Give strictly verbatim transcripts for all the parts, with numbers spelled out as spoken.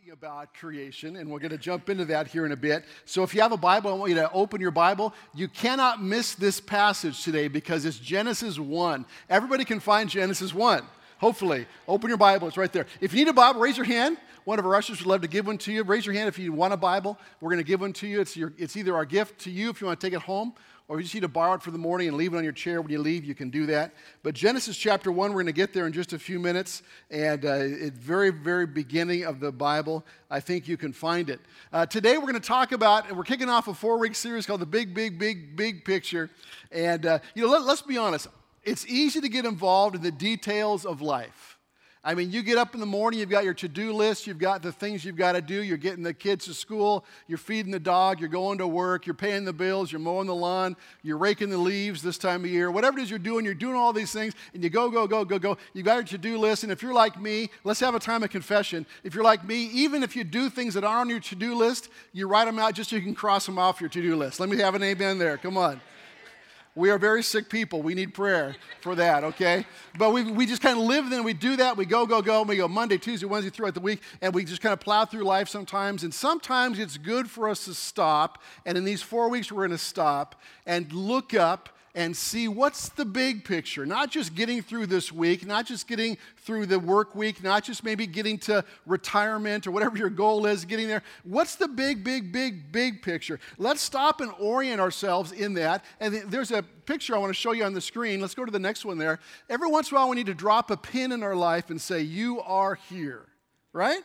About creation, and we're going to jump into that here in a bit. So if you have a Bible, I want you to open your Bible. You cannot miss this passage today because it's Genesis one. Everybody can find Genesis one, hopefully. Open your Bible, it's right there. If you need a Bible, raise your hand. One of our ushers would love to give one to you. Raise your hand if you want a Bible. We're going to give one to you. It's, your, it's either our gift to you if you want to take it home, or if you just need to borrow it for the morning and leave it on your chair when you leave, you can do that. But Genesis chapter one, we're going to get there in just a few minutes. And uh, at very, very beginning of the Bible, I think you can find it. Uh, today we're going to talk about, and we're kicking off a four-week series called The Big, Big, Big, Big Picture. And, uh, you know, let, let's be honest. It's easy to get involved in the details of life. I mean, you get up in the morning, you've got your to-do list, you've got the things you've got to do, you're getting the kids to school, you're feeding the dog, you're going to work, you're paying the bills, you're mowing the lawn, you're raking the leaves this time of year. Whatever it is you're doing, you're doing all these things, and you go, go, go, go, go. You've got your to-do list, and if you're like me, let's have a time of confession. If you're like me, even if you do things that aren't on your to-do list, you write them out just so you can cross them off your to-do list. Let me have an amen there. Come on. We are very sick people. We need prayer for that, okay? But we we just kind of live then. We do that. We go, go, go. And we go Monday, Tuesday, Wednesday throughout the week. And we just kind of plow through life sometimes. And sometimes it's good for us to stop. And in these four weeks, we're going to stop and look up and see what's the big picture. Not just getting through this week, not just getting through the work week, not just maybe getting to retirement or whatever your goal is, getting there. What's the big, big, big, big picture? Let's stop and orient ourselves in that. And there's a picture I want to show you on the screen. Let's go to the next one there. Every once in a while, we need to drop a pin in our life and say, you are here, right?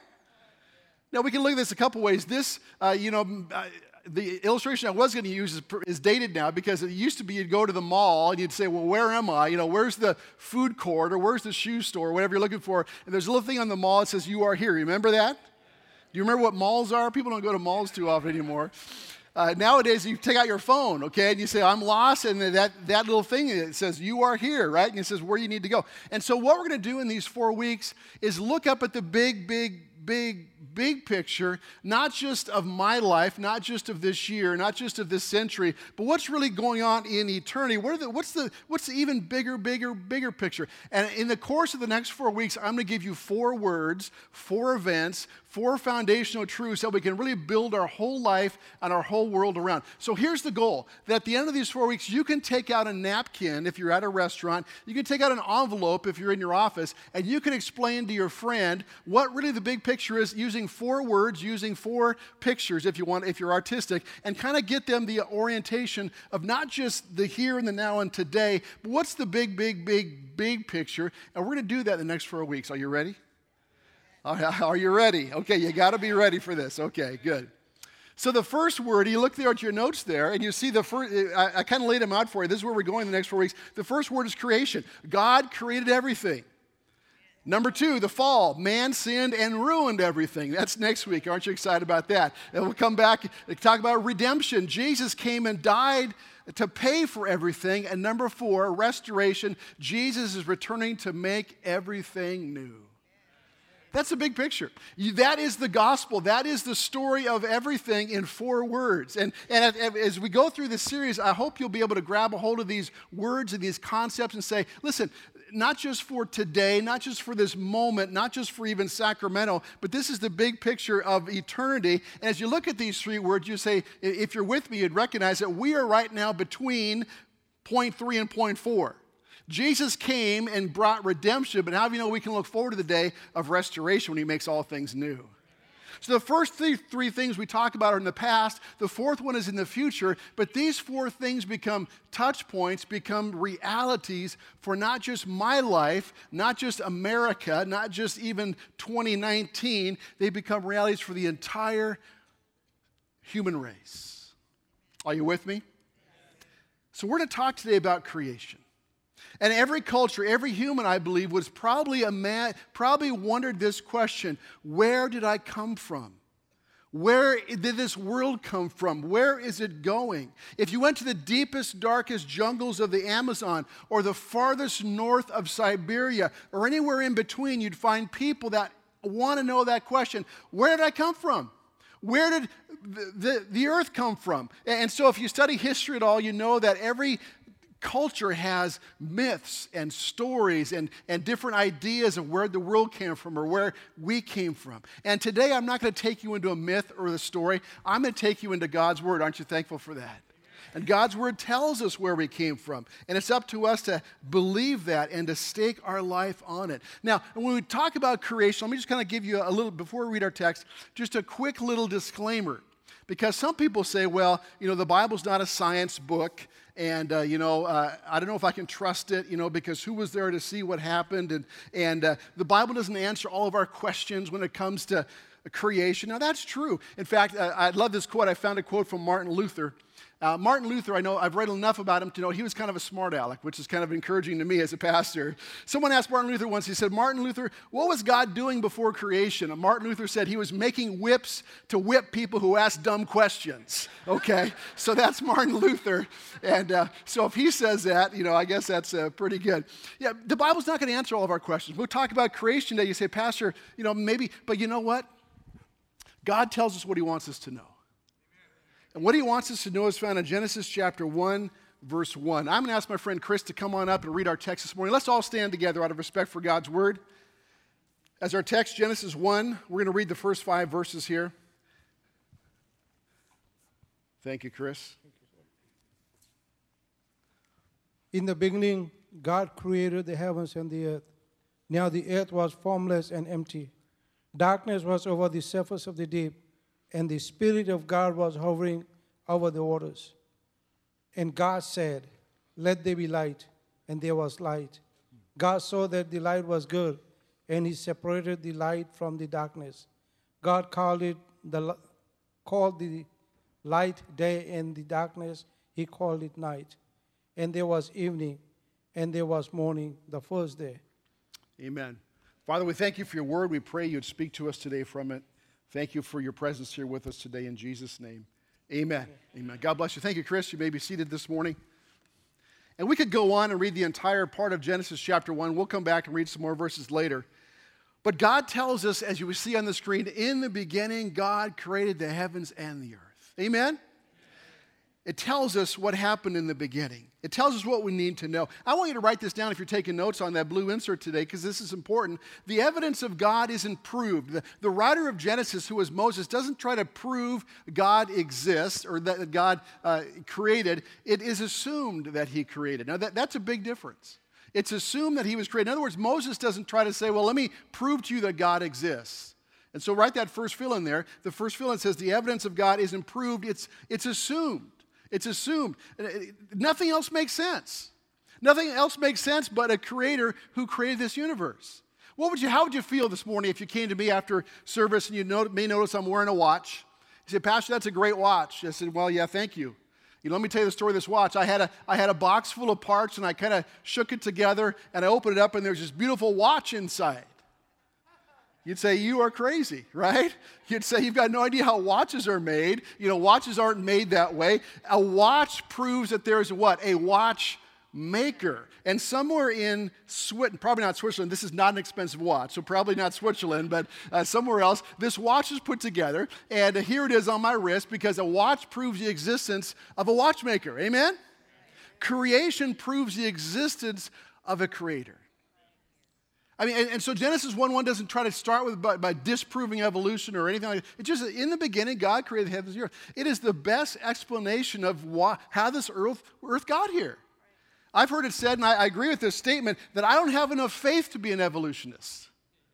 Now, we can look at this a couple ways. This, uh, you know, uh, the illustration I was going to use is, is dated now because it used to be you'd go to the mall and you'd say, well, where am I? You know, where's the food court or where's the shoe store, whatever you're looking for. And there's a little thing on the mall that says, you are here. Remember that? Do you remember what malls are? People don't go to malls too often anymore. Uh, nowadays, you take out your phone, okay, and you say, I'm lost, and that, that little thing, it says, you are here, right? And it says where you need to go. And so what we're going to do in these four weeks is look up at the big, big, big, big picture, not just of my life, not just of this year, not just of this century, but what's really going on in eternity. What are the, what's the what's the even bigger, bigger, bigger picture? And in the course of the next four weeks, I'm going to give you four words, four events, four foundational truths that we can really build our whole life and our whole world around. So here's the goal, that at the end of these four weeks, you can take out a napkin if you're at a restaurant, you can take out an envelope if you're in your office, and you can explain to your friend what really the big picture is using four words, using four pictures if you want, if you're artistic, and kind of get them the orientation of not just the here and the now and today, but what's the big, big, big, big picture, and we're going to do that in the next four weeks. Are you ready? Are you ready? Okay, you got to be ready for this. Okay, good. So the first word, you look there at your notes there, and you see the first, I, I kind of laid them out for you. This is where we're going the next four weeks. The first word is creation. God created everything. Number two, the fall. Man sinned and ruined everything. That's next week. Aren't you excited about that? And we'll come back and talk about redemption. Jesus came and died to pay for everything. And number four, restoration. Jesus is returning to make everything new. That's a big picture. You, that is the gospel. That is the story of everything in four words. And, and as we go through this series, I hope you'll be able to grab a hold of these words and these concepts and say, listen, not just for today, not just for this moment, not just for even Sacramento, but this is the big picture of eternity. And as you look at these three words, you say, if you're with me, you'd recognize that we are right now between point three and point four. Jesus came and brought redemption, but how do you know we can look forward to the day of restoration when he makes all things new? So the first three, three things we talk about are in the past. The fourth one is in the future. But these four things become touch points, become realities for not just my life, not just America, not just even twenty nineteen. They become realities for the entire human race. Are you with me? So we're going to talk today about creation. And every culture, every human, I believe, was probably a man, probably wondered this question: where did I come from? Where did this world come from? Where is it going? If you went to the deepest, darkest jungles of the Amazon or the farthest north of Siberia or anywhere in between, you'd find people that want to know that question: where did I come from? Where did the, the, the earth come from? And so if you study history at all, you know that every culture has myths and stories and, and different ideas of where the world came from or where we came from. And today I'm not going to take you into a myth or a story. I'm going to take you into God's Word. Aren't you thankful for that? And God's Word tells us where we came from. And it's up to us to believe that and to stake our life on it. Now, when we talk about creation, let me just kind of give you a little, before we read our text, just a quick little disclaimer. Because some people say, well, you know, the Bible's not a science book, and, uh, you know, uh, I don't know if I can trust it, you know, because who was there to see what happened? And, and uh, the Bible doesn't answer all of our questions when it comes to creation. Now, that's true. In fact, uh, I love this quote. I found a quote from Martin Luther. Uh, Martin Luther, I know, I've read enough about him to know he was kind of a smart aleck, which is kind of encouraging to me as a pastor. Someone asked Martin Luther once, he said, Martin Luther, what was God doing before creation? And Martin Luther said he was making whips to whip people who ask dumb questions. Okay, so that's Martin Luther. And uh, so if he says that, you know, I guess that's uh, pretty good. Yeah, the Bible's not going to answer all of our questions. We'll talk about creation today. You say, Pastor, you know, maybe, but you know what? God tells us what he wants us to know. And what he wants us to know is found in Genesis chapter one, verse one. I'm going to ask my friend Chris to come on up and read our text this morning. Let's all stand together out of respect for God's word. As our text, Genesis one, we're going to read the first five verses here. Thank you, Chris. In the beginning, God created the heavens and the earth. Now the earth was formless and empty. Darkness was over the surface of the deep, and the Spirit of God was hovering over the waters. And God said, let there be light, and there was light. God saw that the light was good, and he separated the light from the darkness. God called it the called the light day, and the darkness he called it night. And there was evening, and there was morning, the first day. Amen. Father, we thank you for your word. We pray you'd speak to us today from it. Thank you for your presence here with us today in Jesus' name. Amen. Amen. God bless you. Thank you, Chris. You may be seated this morning. And we could go on and read the entire part of Genesis chapter one. We'll come back and read some more verses later. But God tells us, as you will see on the screen, in the beginning, God created the heavens and the earth. Amen? It tells us what happened in the beginning. It tells us what we need to know. I want you to write this down if you're taking notes on that blue insert today, because this is important. The evidence of God isn't proved. The, the writer of Genesis, who was Moses, doesn't try to prove God exists or that God uh, created. It is assumed that he created. Now, that, that's a big difference. It's assumed that he was created. In other words, Moses doesn't try to say, well, let me prove to you that God exists. And so write that first fill in there. The first fill in says the evidence of God isn't proved. It's, it's assumed. It's assumed. Nothing else makes sense. Nothing else makes sense but a creator who created this universe. What would you, how would you feel this morning if you came to me after service and you know, may notice I'm wearing a watch? You said, Pastor, that's a great watch. I said, well, yeah, thank you. You know, let me tell you the story of this watch. I had a, I had a box full of parts, and I kind of shook it together, and I opened it up, and there's this beautiful watch inside. You'd say, you are crazy, right? You'd say, you've got no idea how watches are made. You know, watches aren't made that way. A watch proves that there's what? A watch maker. And somewhere in Switzerland, probably not Switzerland, this is not an expensive watch, so probably not Switzerland, but uh, somewhere else, this watch is put together, and uh, here it is on my wrist because a watch proves the existence of a watchmaker. Amen? Creation proves the existence of a creator. I mean, and, and so Genesis one one doesn't try to start with by, by disproving evolution or anything like that. It's just in the beginning, God created the heavens and the earth. It is the best explanation of why, how this earth, earth got here. I've heard it said, and I, I agree with this statement, that I don't have enough faith to be an evolutionist.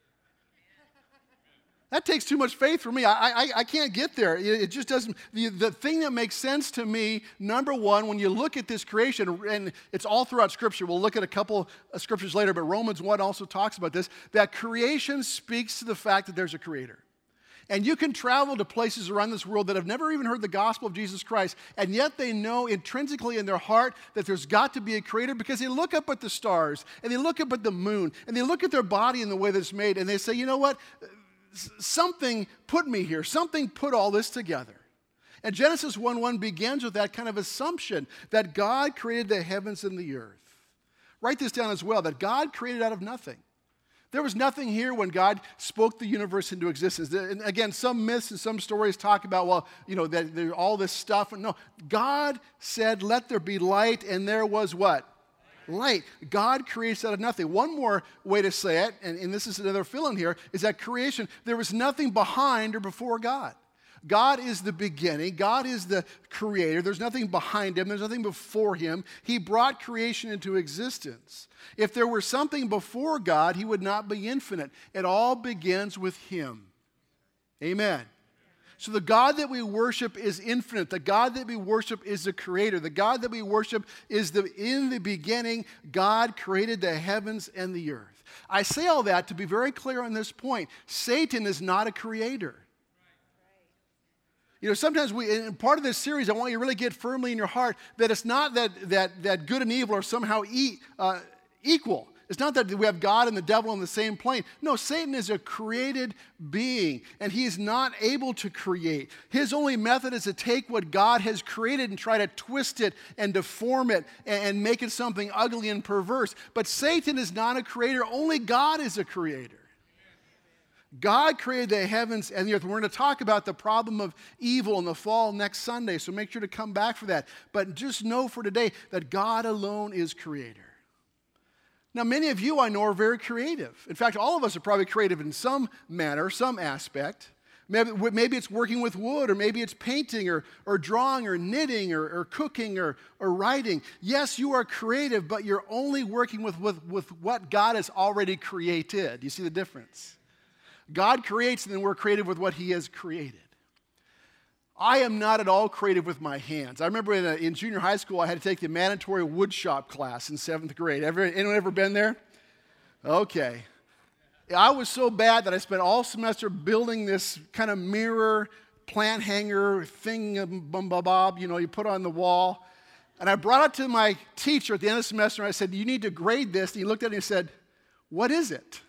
That takes too much faith for me. I, I, I can't get there. It, it just doesn't. The, the thing that makes sense to me, number one, when you look at this creation, and it's all throughout Scripture. We'll look at a couple of scriptures later, but Romans one also talks about this, that creation speaks to the fact that there's a creator. And you can travel to places around this world that have never even heard the gospel of Jesus Christ, and yet they know intrinsically in their heart that there's got to be a creator because they look up at the stars, and they look up at the moon, and they look at their body in the way that it's made, and they say, you know what? Something put me here. Something put all this together. And Genesis one one begins with that kind of assumption that God created the heavens and the earth. Write this down as well, that God created out of nothing. There was nothing here when God spoke the universe into existence. And again, some myths and some stories talk about, well, you know, that there's all this stuff. No, God said, let there be light, and there was what? Light. God creates out of nothing. One more way to say it, and, and this is another fill-in here, is that creation, there was nothing behind or before God. God is the beginning. God is the creator. There's nothing behind him. There's nothing before him. He brought creation into existence. If there were something before God, he would not be infinite. It all begins with him. Amen. So the God that we worship is infinite. The God that we worship is the creator. The God that we worship is the, in the beginning, God created the heavens and the earth. I say all that to be very clear on this point. Satan is not a creator. You know, sometimes we, in part of this series, I want you to really get firmly in your heart that it's not that that, that good and evil are somehow e, uh, equal. It's not that we have God and the devil on the same plane. No, Satan is a created being, and he is not able to create. His only method is to take what God has created and try to twist it and deform it and, and make it something ugly and perverse. But Satan is not a creator. Only God is a creator. God created the heavens and the earth. We're going to talk about the problem of evil and the fall next Sunday, so make sure to come back for that. But just know for today that God alone is creator. Now, many of you I know are very creative. In fact, all of us are probably creative in some manner, some aspect. Maybe, maybe it's working with wood, or maybe it's painting, or, or drawing, or knitting, or, or cooking, or, or writing. Yes, you are creative, but you're only working with, with, with what God has already created. You see the difference? God creates, and then we're creative with what he has created. I am not at all creative with my hands. I remember in, a, in junior high school, I had to take the mandatory wood shop class in seventh grade. Ever, anyone ever been there? Okay. I was so bad that I spent all semester building this kind of mirror, plant hanger thing, bum bob, you know, you put on the wall. And I brought it to my teacher at the end of the semester, and I said, you need to grade this. And he looked at it and he said, what is it?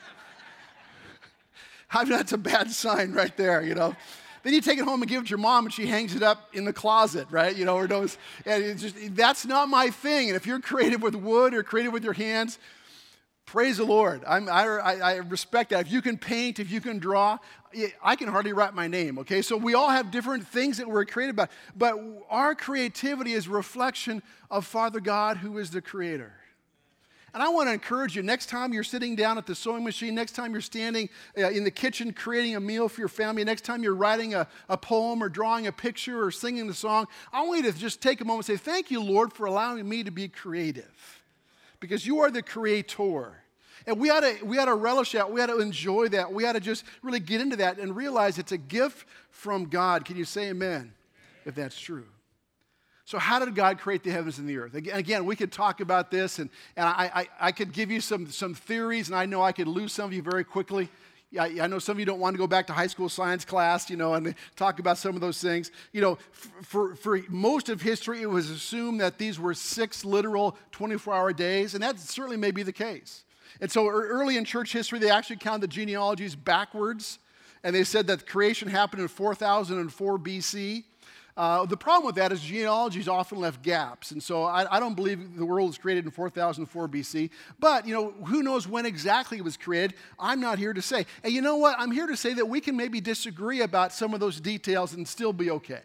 I mean, that's a bad sign right there, you know. Then you take it home and give it to your mom, and she hangs it up in the closet, right? You know, or knows, and it's just, that's not my thing. And if you're creative with wood or creative with your hands, praise the Lord. I'm, I, I respect that. If you can paint, if you can draw, I can hardly write my name, okay? So we all have different things that we're creative about. But our creativity is a reflection of Father God, who is the creator. And I want to encourage you, next time you're sitting down at the sewing machine, next time you're standing uh, in the kitchen creating a meal for your family, next time you're writing a, a poem or drawing a picture or singing the song, I want you to just take a moment and say, thank you, Lord, for allowing me to be creative. Because you are the creator. And we ought to, we ought to relish that. We ought to enjoy that. We ought to just really get into that and realize it's a gift from God. Can you say amen, if that's true? So how did God create the heavens and the earth? Again, we could talk about this, and, and I, I, I could give you some, some theories, and I know I could lose some of you very quickly. I, I know some of you don't want to go back to high school science class, you know, and talk about some of those things. You know, for, for most of history, it was assumed that these were six literal twenty-four hour days, and that certainly may be the case. And so early in church history, they actually counted the genealogies backwards, and they said that creation happened in four thousand four B C. Uh, the problem with that is genealogies often left gaps, and so I, I don't believe the world was created in four thousand four B C. But, you know, who knows when exactly it was created? I'm not here to say. And you know what? I'm here to say that we can maybe disagree about some of those details and still be okay.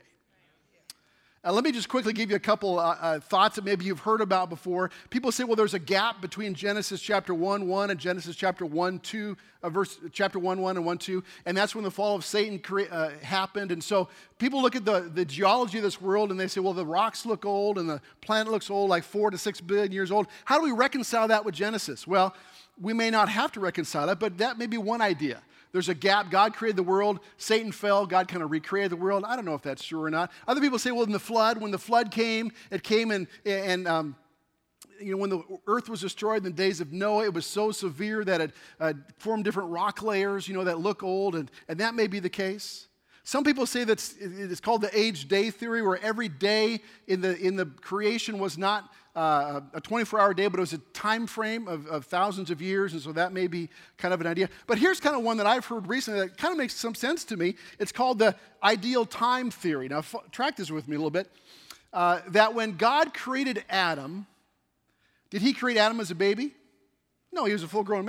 Uh, let me just quickly give you a couple uh, uh, thoughts that maybe you've heard about before. People say, well, there's a gap between Genesis chapter one, one and Genesis chapter one, two, uh, verse, chapter one, one and one, two, and that's when the fall of Satan cre- uh, happened. And so people look at the, the geology of this world and they say, well, the rocks look old and the planet looks old, like four to six billion years old. How do we reconcile that with Genesis? Well, we may not have to reconcile that, but that may be one idea. There's a gap. God created the world. Satan fell. God kind of recreated the world. I don't know if that's true or not. Other people say, well, in the flood, when the flood came, it came and, and um, you know, when the earth was destroyed in the days of Noah, it was so severe that it uh, formed different rock layers, you know, that look old, and, and that may be the case. Some people say that it's called the age-day theory, where every day in the in the creation was not uh, a twenty-four hour day, but it was a time frame of, of thousands of years, and so that may be kind of an idea. But here's kind of one that I've heard recently that kind of makes some sense to me. It's called the ideal time theory. Now, f- track this with me a little bit. Uh, that when God created Adam, did he create Adam as a baby? No, he was a full-grown man.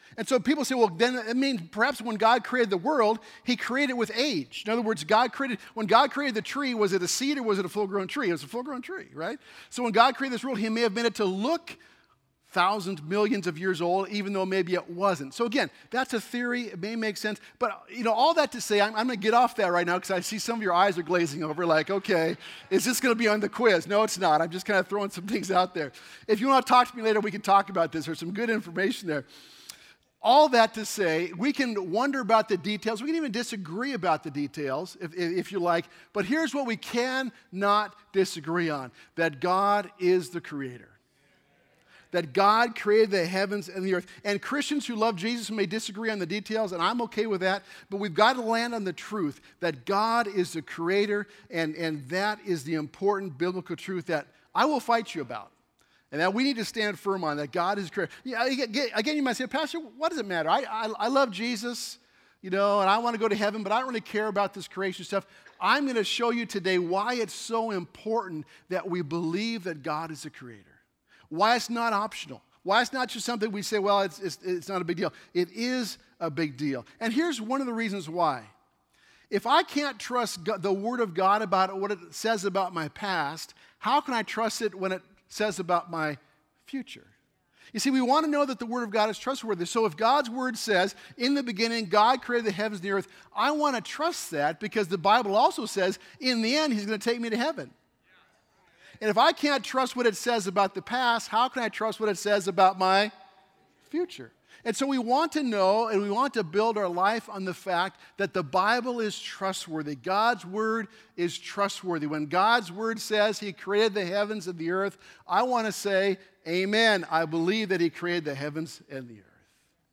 And so people say, well, then it means perhaps when God created the world, he created it with age. In other words, God created, when God created the tree, was it a seed or was it a full-grown tree? It was a full-grown tree, right? So when God created this world, he may have meant it to look thousands, millions of years old, even though maybe it wasn't. So again, that's a theory. It may make sense. But, you know, all that to say, I'm, I'm going to get off that right now because I see some of your eyes are glazing over like, okay, is this going to be on the quiz? No, it's not. I'm just kind of throwing some things out there. If you want to talk to me later, we can talk about this. There's some good information there. All that to say, we can wonder about the details. We can even disagree about the details, if, if you like. But here's what we cannot disagree on, that God is the creator. That God created the heavens and the earth. And Christians who love Jesus may disagree on the details, and I'm okay with that, but we've got to land on the truth that God is the creator, and, and that is the important biblical truth that I will fight you about. And that we need to stand firm on, that God is creator. Yeah, again, you might say, Pastor, what does it matter? I, I, I love Jesus, you know, and I want to go to heaven, but I don't really care about this creation stuff. I'm going to show you today why it's so important that we believe that God is the creator. Why it's not optional. Why it's not just something we say, well, it's, it's, it's not a big deal. It is a big deal. And here's one of the reasons why. If I can't trust God, the Word of God about what it says about my past, how can I trust it when it says about my future? You see, we want to know that the Word of God is trustworthy. So if God's Word says, in the beginning, God created the heavens and the earth, I want to trust that because the Bible also says, in the end, he's going to take me to heaven. And if I can't trust what it says about the past, how can I trust what it says about my future? And so we want to know and we want to build our life on the fact that the Bible is trustworthy. God's Word is trustworthy. When God's Word says he created the heavens and the earth, I want to say, amen, I believe that he created the heavens and the earth.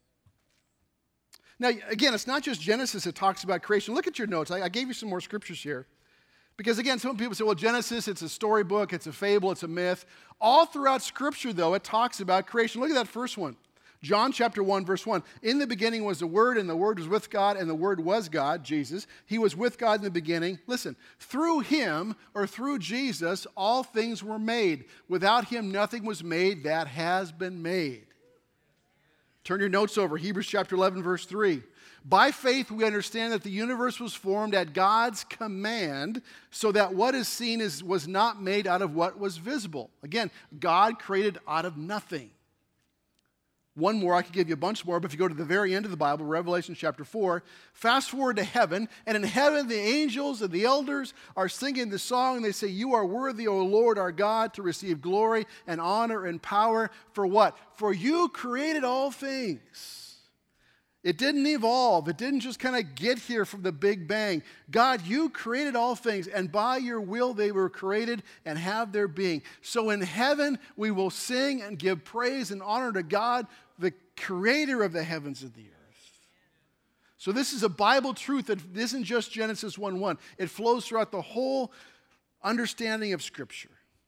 Now, again, it's not just Genesis that talks about creation. Look at your notes. I, I gave you some more scriptures here. Because again, some people say, well, Genesis, it's a storybook, it's a fable, it's a myth. All throughout Scripture, though, it talks about creation. Look at that first one. John chapter one, verse one. In the beginning was the Word, and the Word was with God, and the Word was God, Jesus. He was with God in the beginning. Listen, through him, or through Jesus, all things were made. Without him, nothing was made that has been made. Turn your notes over. Hebrews chapter eleven, verse three. By faith, we understand that the universe was formed at God's command, so that what is seen is, was not made out of what was visible. Again, God created out of nothing. One more, I could give you a bunch more, but if you go to the very end of the Bible, Revelation chapter four, fast forward to heaven, and in heaven the angels and the elders are singing the song, and they say, you are worthy, O Lord our God, to receive glory and honor and power. For what? For you created all things. It didn't evolve. It didn't just kind of get here from the Big Bang. God, you created all things, and by your will they were created and have their being. So in heaven we will sing and give praise and honor to God, the creator of the heavens and the earth. So this is a Bible truth that isn't just Genesis one one. It flows throughout the whole understanding of Scripture.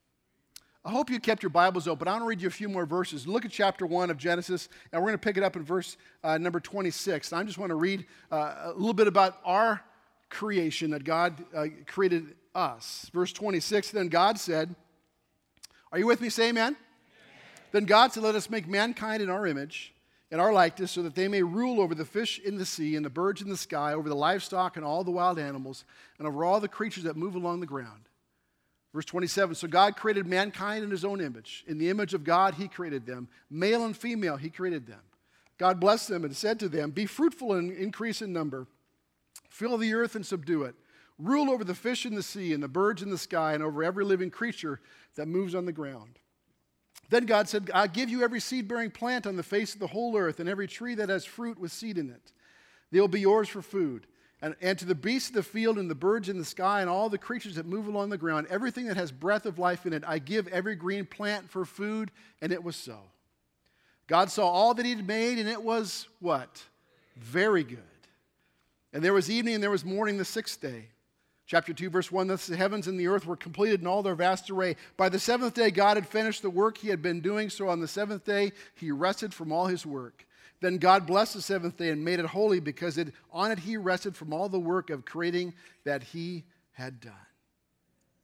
I hope you kept your Bibles open. I want to read you a few more verses. Look at chapter one of Genesis, and we're going to pick it up in verse uh, number twenty-six. And I just want to read uh, a little bit about our creation, that God uh, created us. Verse twenty-six, then God said, are you with me? Say amen. Amen. Then God said, let us make mankind in our image, in our likeness, so that they may rule over the fish in the sea and the birds in the sky, over the livestock and all the wild animals, and over all the creatures that move along the ground. Verse twenty-seven, so God created mankind in his own image. In the image of God, he created them. Male and female, he created them. God blessed them and said to them, be fruitful and increase in number. Fill the earth and subdue it. Rule over the fish in the sea and the birds in the sky and over every living creature that moves on the ground. Then God said, I give you every seed-bearing plant on the face of the whole earth and every tree that has fruit with seed in it. They will be yours for food. And, and to the beasts of the field and the birds in the sky and all the creatures that move along the ground, everything that has breath of life in it, I give every green plant for food, and it was so. God saw all that he had made, and it was what? Very good. And there was evening and there was morning the sixth day. Chapter two, verse one, thus the heavens and the earth were completed in all their vast array. By the seventh day God had finished the work he had been doing, so on the seventh day he rested from all his work. Then God blessed the seventh day and made it holy, because it, on it he rested from all the work of creating that he had done.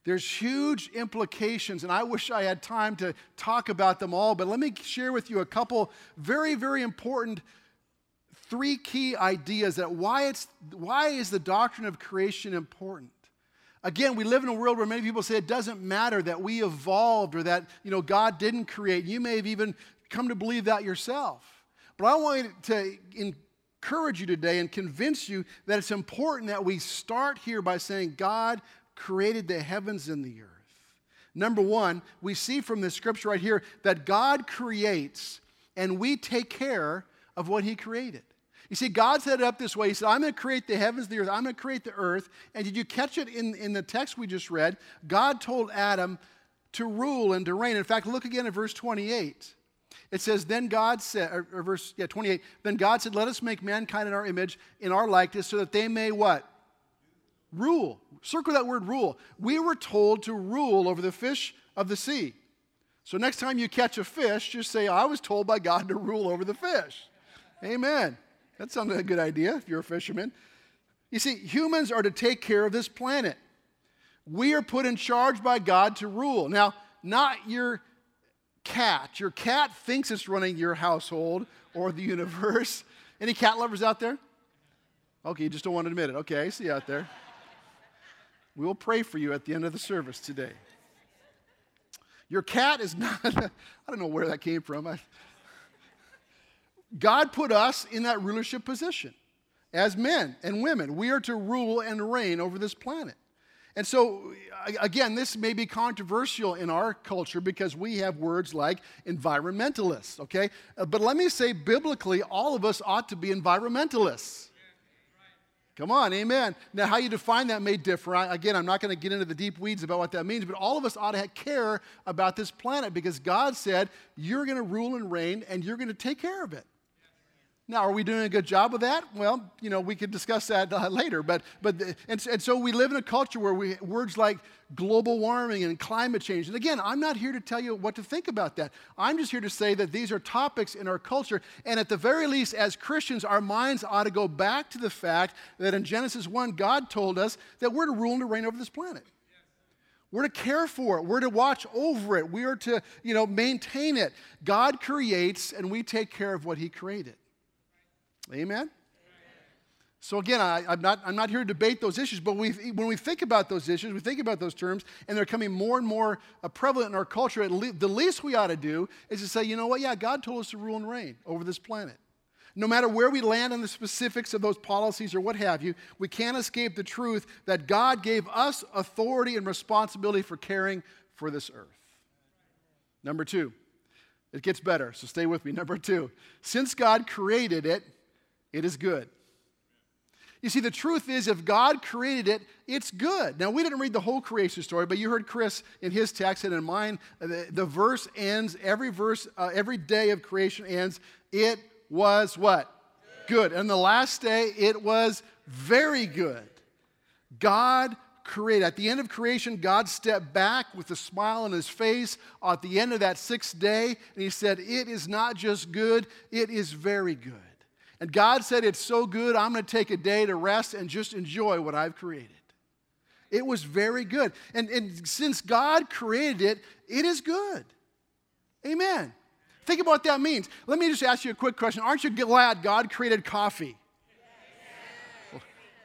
There's huge implications, and I wish I had time to talk about them all, but let me share with you a couple very, very important three key ideas that why it's why is the doctrine of creation important. Again, we live in a world where many people say it doesn't matter that we evolved or that, you know, God didn't create. You may have even come to believe that yourself. But I want to encourage you today and convince you that it's important that we start here by saying God created the heavens and the earth. Number one, we see from this scripture right here that God creates and we take care of what he created. You see, God set it up this way. He said, I'm going to create the heavens, the earth. I'm going to create the earth. And did you catch it in, in the text we just read? God told Adam to rule and to reign. In fact, look again at verse twenty-eight. It says, then God said, or, or verse, yeah, twenty-eight, then God said, let us make mankind in our image, in our likeness, so that they may what? Rule. Circle that word rule. We were told to rule over the fish of the sea. So next time you catch a fish, just say, I was told by God to rule over the fish. Amen. That sounds like a good idea if you're a fisherman. You see, humans are to take care of this planet. We are put in charge by God to rule. Now, not your cat. Your cat thinks it's running your household or the universe. Any cat lovers out there? Okay, you just don't want to admit it. Okay, I see you out there. We will pray for you at the end of the service today. Your cat is not, I don't know where that came from. I, God put us in that rulership position as men and women. We are to rule and reign over this planet. And so, again, this may be controversial in our culture because we have words like environmentalists, okay? But let me say, biblically, all of us ought to be environmentalists. Come on, amen. Now, how you define that may differ. I, again, I'm not going to get into the deep weeds about what that means, but all of us ought to care about this planet because God said, you're going to rule and reign, and you're going to take care of it. Now, are we doing a good job of that? Well, you know, we could discuss that uh, later. But, but and, and so we live in a culture where we words like global warming and climate change. And again, I'm not here to tell you what to think about that. I'm just here to say that these are topics in our culture. And at the very least, as Christians, our minds ought to go back to the fact that in Genesis one, God told us that we're to rule and to reign over this planet. We're to care for it. We're to watch over it. We are to, you know, maintain it. God creates, and we take care of what he created. Amen? Amen. So again, I, I'm, not, I'm not here to debate those issues, but we, when we think about those issues, we think about those terms, and they're becoming more and more uh, prevalent in our culture, at le- the least we ought to do is to say, you know what, yeah, God told us to rule and reign over this planet. No matter where we land on the specifics of those policies or what have you, we can't escape the truth that God gave us authority and responsibility for caring for this earth. Number two, it gets better, so stay with me. Number two, since God created it, it is good. You see, the truth is, if God created it, it's good. Now, we didn't read the whole creation story, but you heard Chris in his text and in mine, the, the verse ends, every verse, uh, every day of creation ends, it was what? Good. good. And the last day, it was very good. God created. At the end of creation, God stepped back with a smile on his face at the end of that sixth day, and he said, it is not just good, it is very good. And God said, it's so good, I'm going to take a day to rest and just enjoy what I've created. It was very good. And, and since God created it, it is good. Amen. Think about what that means. Let me just ask you a quick question. Aren't you glad God created coffee? Yes.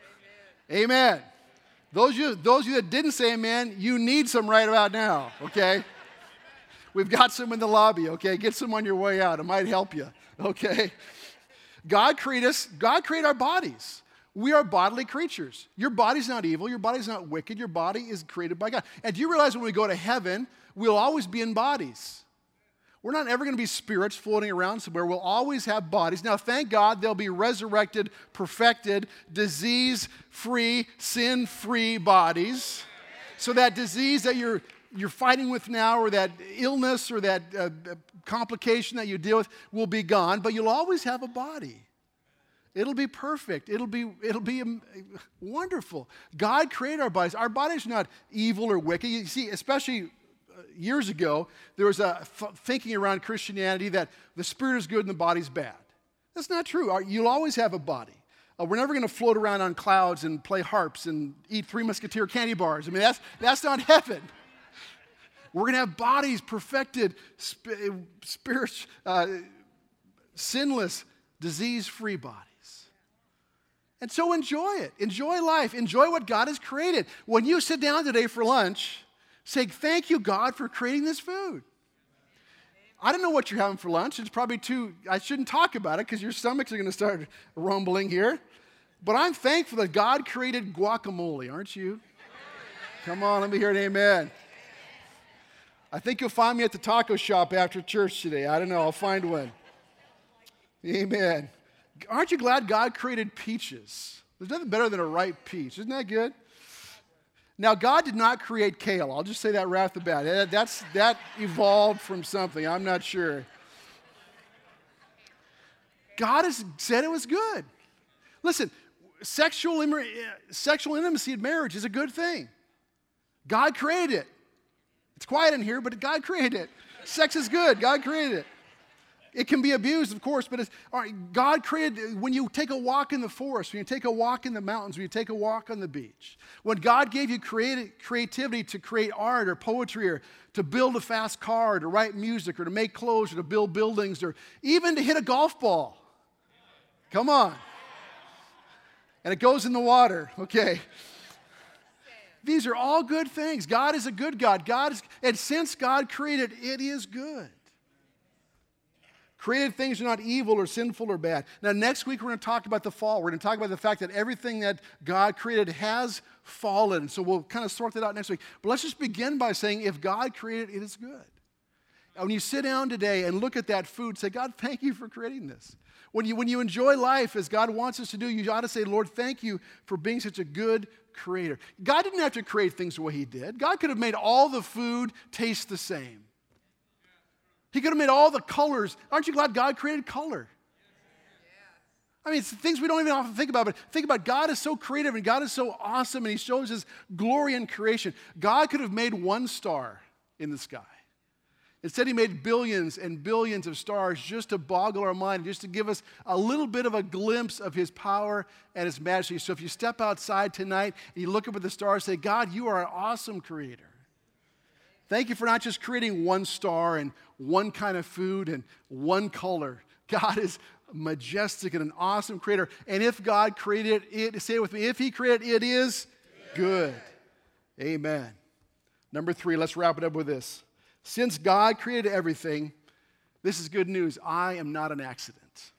Amen. Those of, you, those of you that didn't say amen, you need some right about now, okay? We've got some in the lobby, okay? Get some on your way out. It might help you, okay? God created us, God created our bodies. We are bodily creatures. Your body's not evil. Your body's not wicked. Your body is created by God. And do you realize when we go to heaven, we'll always be in bodies? We're not ever going to be spirits floating around somewhere. We'll always have bodies. Now, thank God they'll be resurrected, perfected, disease-free, sin-free bodies. So that disease that you're you're fighting with now, or that illness or that uh, complication that you deal with will be gone, but you'll always have a body. It'll be perfect. It'll be, it'll be um, wonderful. God created our bodies. Our bodies are not evil or wicked. You see, especially years ago, there was a f- thinking around Christianity that the spirit is good and the body's bad. That's not true. You'll always have a body. Uh, we're never going to float around on clouds and play harps and eat Three Musketeer candy bars. I mean, that's, that's not heaven. We're going to have bodies perfected, sp- spirit, uh, sinless, disease-free bodies. And so enjoy it. Enjoy life. Enjoy what God has created. When you sit down today for lunch, say, thank you, God, for creating this food. I don't know what you're having for lunch. It's probably too, I shouldn't talk about it because your stomachs are going to start rumbling here. But I'm thankful that God created guacamole, aren't you? Come on, let me hear an amen. I think you'll find me at the taco shop after church today. I don't know, I'll find one. Amen. Aren't you glad God created peaches? There's nothing better than a ripe peach. Isn't that good? Now, God did not create kale. I'll just say that right off the bat. That's, that evolved from something. I'm not sure. God has said it was good. Listen, sexual, sexual intimacy in marriage is a good thing. God created it. It's quiet in here, but God created it. Sex is good. God created it. It can be abused, of course, but it's, all right, God created, when you take a walk in the forest, when you take a walk in the mountains, when you take a walk on the beach, when God gave you creative, creativity to create art or poetry or to build a fast car, or to write music, or to make clothes, or to build buildings, or even to hit a golf ball. Come on. And it goes in the water, okay. These are all good things. God is a good God. God is, and since God created, it is good. Created things are not evil or sinful or bad. Now, next week we're going to talk about the fall. We're going to talk about the fact that everything that God created has fallen. So we'll kind of sort that out next week. But let's just begin by saying, if God created, it is good. And when you sit down today and look at that food, say, God, thank you for creating this. When you, when you enjoy life as God wants us to do, you ought to say, Lord, thank you for being such a good creator. God didn't have to create things the way he did. God could have made all the food taste the same. He could have made all the colors. Aren't you glad God created color? I mean, it's things we don't even often think about, but think about God is so creative and God is so awesome and he shows his glory in creation. God could have made one star in the sky. Instead, he made billions and billions of stars just to boggle our mind, just to give us a little bit of a glimpse of his power and his majesty. So if you step outside tonight and you look up at the stars, say, God, you are an awesome creator. Thank you for not just creating one star and one kind of food and one color. God is majestic and an awesome creator. And if God created it, say it with me, if he created it, it is good. Amen. Number three, let's wrap it up with this. Since God created everything, this is good news. I am not an accident.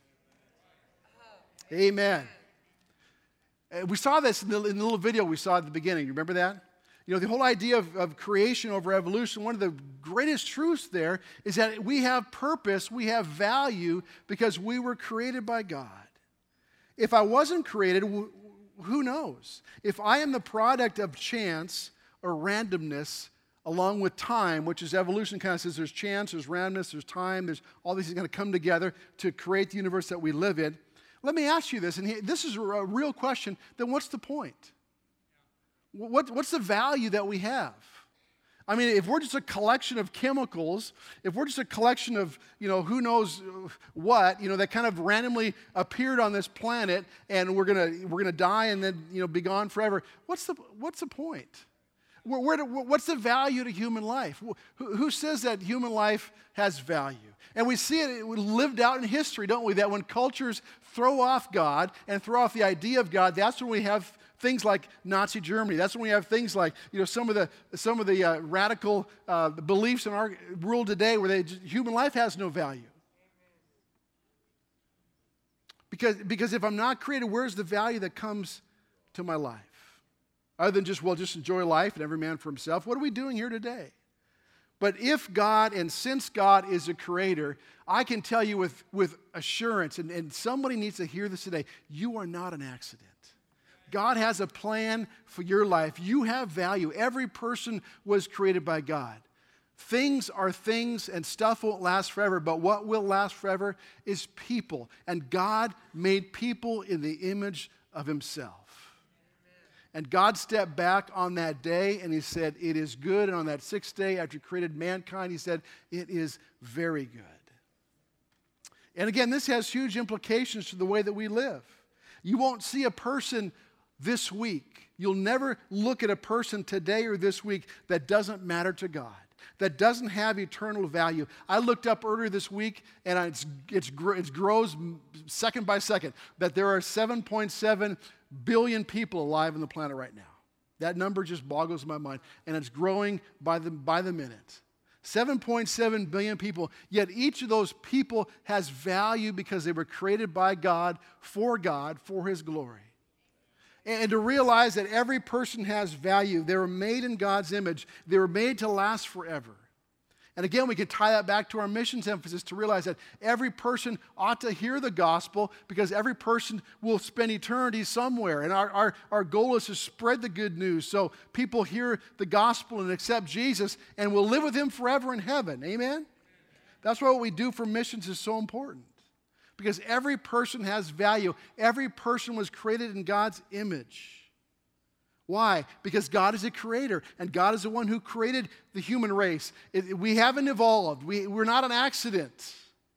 Amen. We saw this in the, in the little video we saw at the beginning. You remember that? You know, the whole idea of, of creation over evolution, one of the greatest truths there is that we have purpose, we have value because we were created by God. If I wasn't created, who knows? If I am the product of chance or randomness along with time, which is evolution kind of says there's chance, there's randomness, there's time, there's all these things going to come together to create the universe that we live in. Let me ask you this, and this is a real question, then what's the point? What, what's the value that we have? I mean, if we're just a collection of chemicals, if we're just a collection of, you know, who knows what, you know, that kind of randomly appeared on this planet and we're gonna we're gonna die and then, you know, be gone forever, what's the what's the point? Where, where do, what's the value to human life? Who, who says that human life has value? And we see it lived out in history, don't we? That when cultures throw off God and throw off the idea of God, that's when we have things like Nazi Germany. That's when we have things like, you know, some of the some of the uh, radical uh, beliefs in our world today, where they, human life has no value. Because because if I'm not created, where's the value that comes to my life? Other than just, well, just enjoy life and every man for himself. What are we doing here today? But if God, and since God is a creator, I can tell you with, with assurance, and, and somebody needs to hear this today, you are not an accident. God has a plan for your life. You have value. Every person was created by God. Things are things and stuff won't last forever, but what will last forever is people. And God made people in the image of himself. And God stepped back on that day and he said, it is good. And on that sixth day after he created mankind, he said, it is very good. And again, this has huge implications to the way that we live. You won't see a person this week. You'll never look at a person today or this week that doesn't matter to God, that doesn't have eternal value. I looked up earlier this week, and it's, it's, it grows second by second, that there are seven point seven billion people alive on the planet right now. That number just boggles my mind, and it's growing by the, by the minute. seven point seven billion people, yet each of those people has value because they were created by God, for God, for His glory. And to realize that every person has value. They were made in God's image. They were made to last forever. And again, we can tie that back to our missions emphasis to realize that every person ought to hear the gospel because every person will spend eternity somewhere. And our, our, our goal is to spread the good news so people hear the gospel and accept Jesus and will live with Him forever in heaven. Amen? That's why what we do for missions is so important. Because every person has value. Every person was created in God's image. Why? Because God is a creator, and God is the one who created the human race. It, we haven't evolved. We, we're not an accident.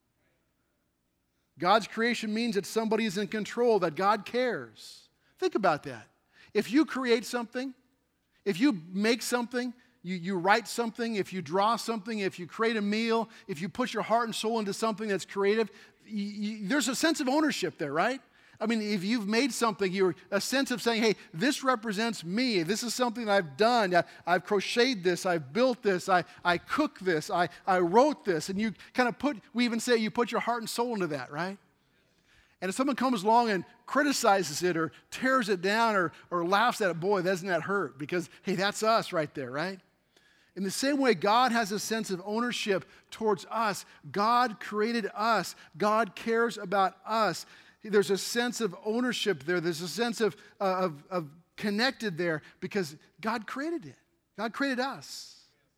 God's creation means that somebody is in control, that God cares. Think about that. If you create something, if you make something, You, you write something, if you draw something, if you create a meal, if you put your heart and soul into something that's creative, you, you, there's a sense of ownership there, right? I mean, if you've made something, you're a sense of saying, hey, this represents me. This is something that I've done. I, I've crocheted this. I've built this. I, I cooked this. I, I wrote this. And you kind of put, we even say you put your heart and soul into that, right? And if someone comes along and criticizes it or tears it down or, or laughs at it, boy, doesn't that hurt? Because, hey, that's us right there, right? In the same way, God has a sense of ownership towards us. God created us. God cares about us. There's a sense of ownership there. There's a sense of, uh, of, of connected there because God created it. God created us.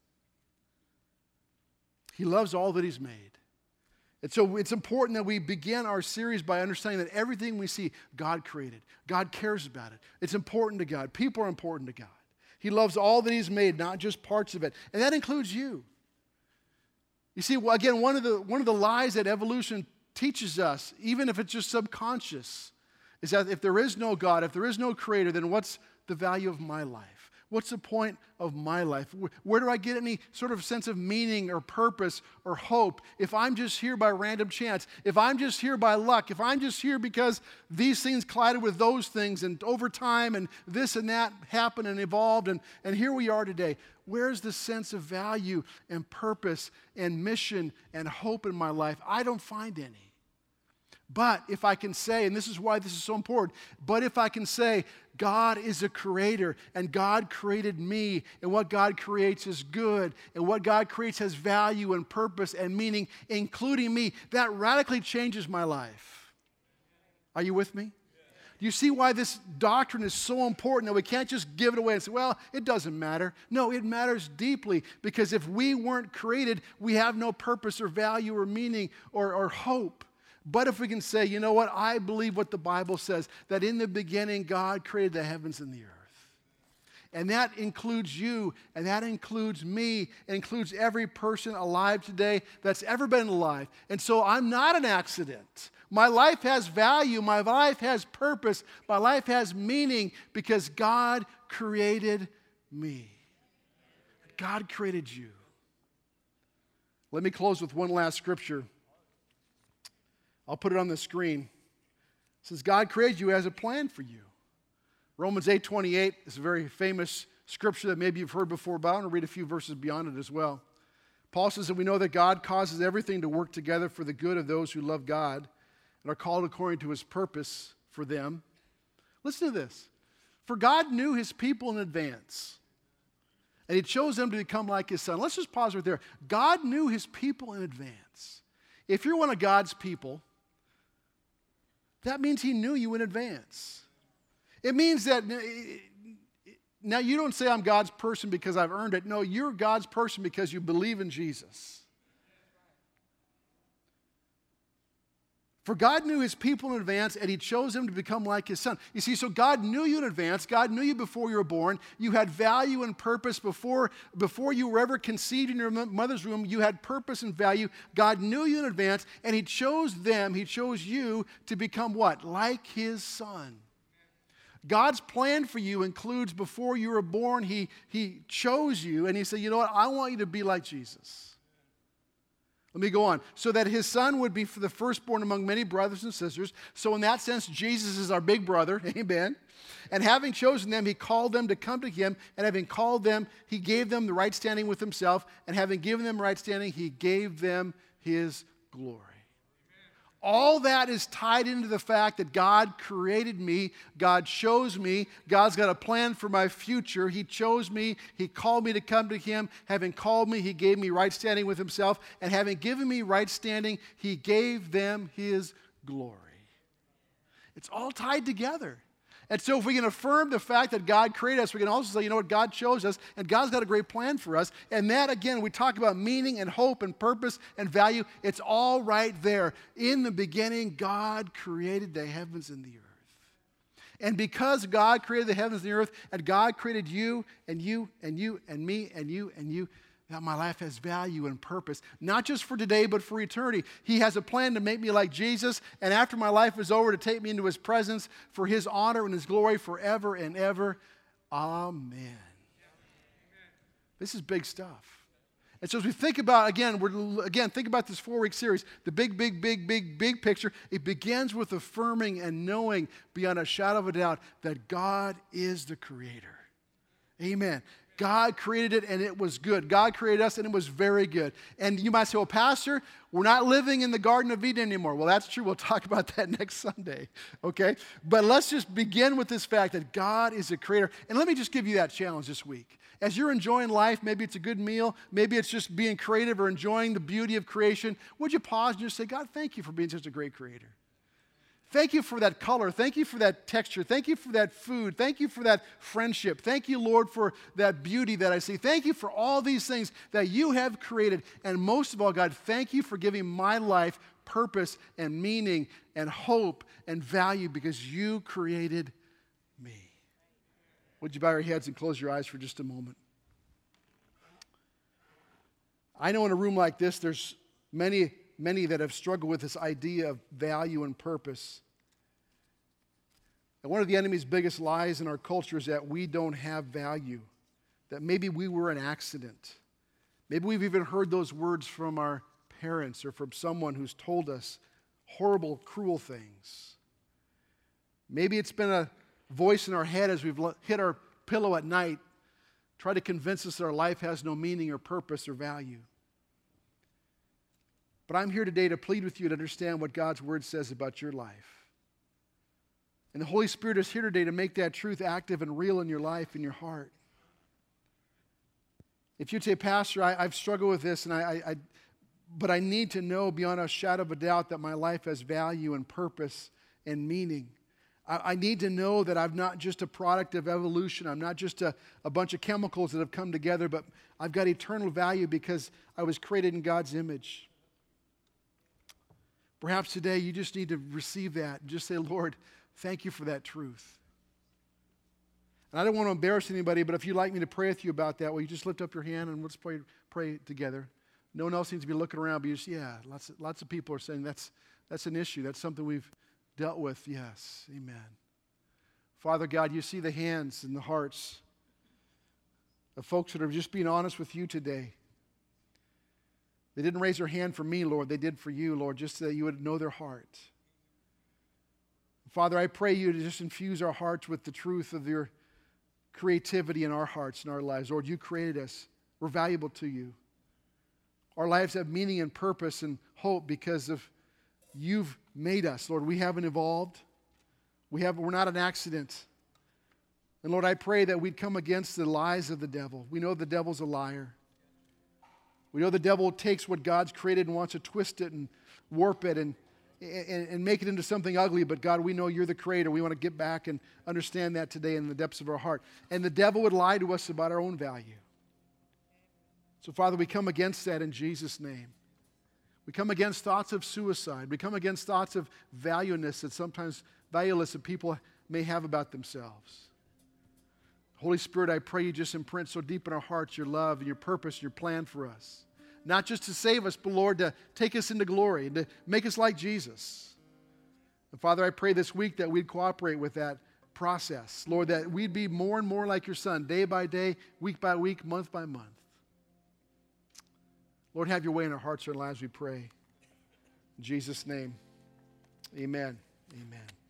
He loves all that He's made. And so it's important that we begin our series by understanding that everything we see, God created. God cares about it. It's important to God. People are important to God. He loves all that He's made, not just parts of it. And that includes you. You see, well, again, one of the, one of the lies that evolution teaches us, even if it's just subconscious, is that if there is no God, if there is no Creator, then what's the value of my life? What's the point of my life? Where do I get any sort of sense of meaning or purpose or hope if I'm just here by random chance, if I'm just here by luck, if I'm just here because these things collided with those things and over time and this and that happened and evolved and, and here we are today. Where's the sense of value and purpose and mission and hope in my life? I don't find any. But if I can say, and this is why this is so important, but if I can say, God is a creator, and God created me, and what God creates is good, and what God creates has value and purpose and meaning, including me, that radically changes my life. Are you with me? Do you see why this doctrine is so important that we can't just give it away and say, well, it doesn't matter. No, it matters deeply, because if we weren't created, we have no purpose or value or meaning or, or hope. But if we can say, you know what, I believe what the Bible says, that in the beginning God created the heavens and the earth. And that includes you, and that includes me, it includes every person alive today that's ever been alive. And so I'm not an accident. My life has value, my life has purpose, my life has meaning because God created me. God created you. Let me close with one last scripture. I'll put it on the screen. It says, God created you as a plan for you. Romans eight twenty-eight is a very famous scripture that maybe you've heard before, but I want to read a few verses beyond it as well. Paul says that we know that God causes everything to work together for the good of those who love God and are called according to His purpose for them. Listen to this. For God knew His people in advance, and He chose them to become like His Son. Let's just pause right there. God knew His people in advance. If you're one of God's people, that means He knew you in advance. It means that, now you don't say I'm God's person because I've earned it. No, you're God's person because you believe in Jesus. For God knew his people in advance, and he chose them to become like his son. You see, so God knew you in advance. God knew you before you were born. You had value and purpose before, before you were ever conceived in your mother's womb. You had purpose and value. God knew you in advance, and he chose them, he chose you to become what? Like his son. God's plan for you includes before you were born, he, he chose you, and he said, you know what? I want you to be like Jesus. Let me go on. So that his son would be for the firstborn among many brothers and sisters. So in that sense, Jesus is our big brother. Amen. And having chosen them, he called them to come to him. And having called them, he gave them the right standing with himself. And having given them right standing, he gave them his glory. All that is tied into the fact that God created me, God chose me, God's got a plan for my future. He chose me, he called me to come to him. Having called me, he gave me right standing with himself. And having given me right standing, he gave them his glory. It's all tied together. And so if we can affirm the fact that God created us, we can also say, you know what, God chose us, and God's got a great plan for us. And that, again, we talk about meaning and hope and purpose and value. It's all right there. In the beginning, God created the heavens and the earth. And because God created the heavens and the earth, and God created you and you and you and me and you and you, now my life has value and purpose, not just for today, but for eternity. He has a plan to make me like Jesus, and after my life is over, to take me into his presence for his honor and his glory forever and ever. Amen. This is big stuff. And so as we think about, again, we're, again, think about this four-week series, the big, big, big, big, big picture. It begins with affirming and knowing beyond a shadow of a doubt that God is the creator. Amen. God created it and it was good. God created us and it was very good. And you might say, well, Pastor, we're not living in the Garden of Eden anymore. Well, that's true. We'll talk about that next Sunday, okay? But let's just begin with this fact that God is a creator. And let me just give you that challenge this week. As you're enjoying life, maybe it's a good meal, maybe it's just being creative or enjoying the beauty of creation, would you pause and just say, God, thank you for being such a great creator. Thank you for that color. Thank you for that texture. Thank you for that food. Thank you for that friendship. Thank you, Lord, for that beauty that I see. Thank you for all these things that you have created. And most of all, God, thank you for giving my life purpose and meaning and hope and value because you created me. Would you bow your heads and close your eyes for just a moment? I know in a room like this, there's many, many that have struggled with this idea of value and purpose. And one of the enemy's biggest lies in our culture is that we don't have value, that maybe we were an accident. Maybe we've even heard those words from our parents or from someone who's told us horrible, cruel things. Maybe it's been a voice in our head as we've hit our pillow at night, try to convince us that our life has no meaning or purpose or value. But I'm here today to plead with you to understand what God's Word says about your life. And the Holy Spirit is here today to make that truth active and real in your life, in your heart. If you'd say, Pastor, I, I've struggled with this, and I, I, I, but I need to know beyond a shadow of a doubt that my life has value and purpose and meaning. I, I need to know that I'm not just a product of evolution. I'm not just a, a bunch of chemicals that have come together, but I've got eternal value because I was created in God's image. Perhaps today you just need to receive that and just say, Lord, thank you for that truth. And I don't want to embarrass anybody, but if you'd like me to pray with you about that, will you just lift up your hand and let's pray, pray together. No one else seems to be looking around, but you just, yeah, lots of, lots of people are saying that's, that's an issue. That's something we've dealt with. Yes, amen. Father God, you see the hands and the hearts of folks that are just being honest with you today. They didn't raise their hand for me, Lord. They did for you, Lord, just so that you would know their heart. Father, I pray you to just infuse our hearts with the truth of your creativity in our hearts and our lives. Lord, you created us. We're valuable to you. Our lives have meaning and purpose and hope because of you've made us. Lord, we haven't evolved. We have, we're not an accident. And Lord, I pray that we'd come against the lies of the devil. We know the devil's a liar. We know the devil takes what God's created and wants to twist it and warp it and, and, and make it into something ugly. But God, we know you're the creator. We want to get back and understand that today in the depths of our heart. And the devil would lie to us about our own value. So Father, we come against that in Jesus' name. We come against thoughts of suicide. We come against thoughts of valuelessness that sometimes valueless that people may have about themselves. Holy Spirit, I pray you just imprint so deep in our hearts your love and your purpose and your plan for us. Not just to save us, but Lord, to take us into glory and to make us like Jesus. And Father, I pray this week that we'd cooperate with that process. Lord, that we'd be more and more like your Son, day by day, week by week, month by month. Lord, have your way in our hearts and lives, we pray. In Jesus' name, amen. Amen.